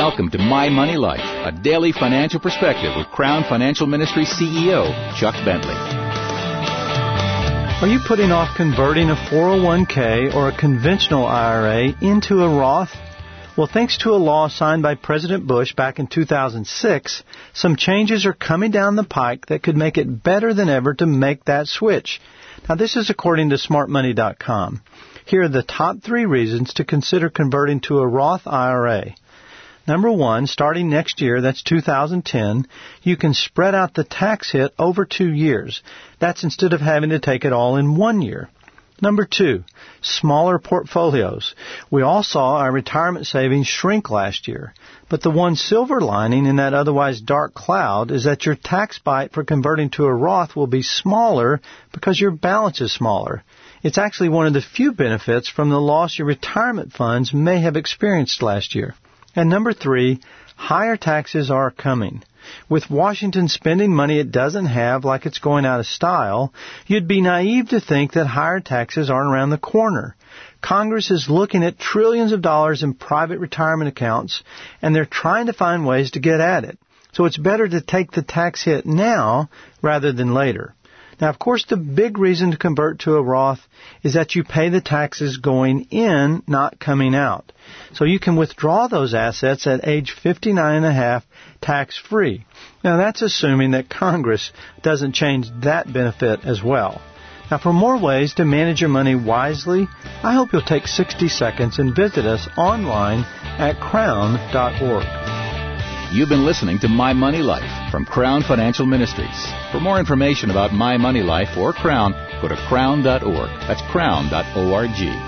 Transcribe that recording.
Welcome to My Money Life, a daily financial perspective with Crown Financial Ministry CEO Chuck Bentley. Are you putting off converting a 401k or a conventional IRA into a Roth? Well, thanks to a law signed by President Bush back in 2006, some changes are coming down the pike that could make it better than ever to make that switch. Now, this is according to smartmoney.com. Here are the top 3 reasons to consider converting to a Roth IRA. Number 1, starting next year, that's 2010, you can spread out the tax hit over 2 years. That's instead of having to take it all in 1 year. Number 2, smaller portfolios. We all saw our retirement savings shrink last year. But the one silver lining in that otherwise dark cloud is that your tax bite for converting to a Roth will be smaller because your balance is smaller. It's actually one of the few benefits from the loss your retirement funds may have experienced last year. And number 3, higher taxes are coming. With Washington spending money it doesn't have like it's going out of style, you'd be naive to think that higher taxes aren't around the corner. Congress is looking at trillions of dollars in private retirement accounts, and they're trying to find ways to get at it. So it's better to take the tax hit now rather than later. Now, of course, the big reason to convert to a Roth is that you pay the taxes going in, not coming out. So you can withdraw those assets at age 59.5 tax-free. Now, that's assuming that Congress doesn't change that benefit as well. Now, for more ways to manage your money wisely, I hope you'll take 60 seconds and visit us online at crown.org. You've been listening to My Money Life from Crown Financial Ministries. For more information about My Money Life or Crown, go to crown.org. That's crown.org.